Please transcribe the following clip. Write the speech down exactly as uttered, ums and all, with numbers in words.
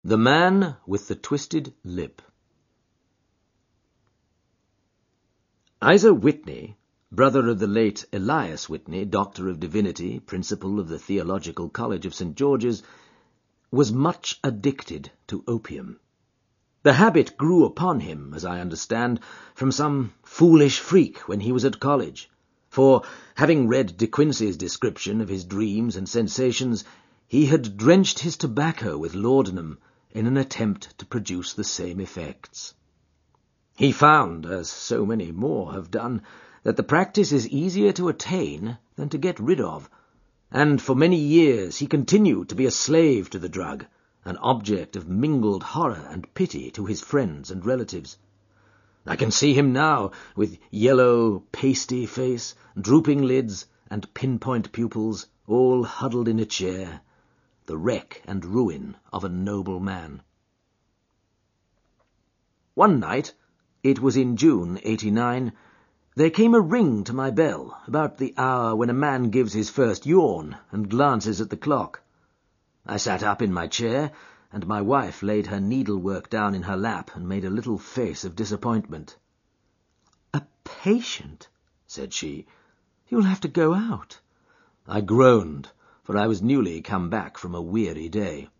The Man with the Twisted Lip. Isa Whitney, brother of the late Elias Whitney, Doctor of Divinity, Principal of the Theological College of Saint George's, was much addicted to opium. The habit grew upon him, as I understand, from some foolish freak when he was at college, for, having read De Quincey's description of his dreams and sensations, he had drenched his tobacco with laudanum in an attempt to produce the same effects. He found, as so many more have done, that the practice is easier to attain than to get rid of, and for many years he continued to be a slave to the drug, an object of mingled horror and pity to his friends and relatives. I can see him now, with yellow, pasty face, drooping lids, and pinpoint pupils, all huddled in a chair, the wreck and ruin of a noble man. One night, it was in June, eighty-nine, there came a ring to my bell, about the hour when a man gives his first yawn and glances at the clock. I sat up in my chair, and my wife laid her needlework down in her lap and made a little face of disappointment. "A patient," said she. "You'll have to go out." I groaned, for I was newly come back from a weary day.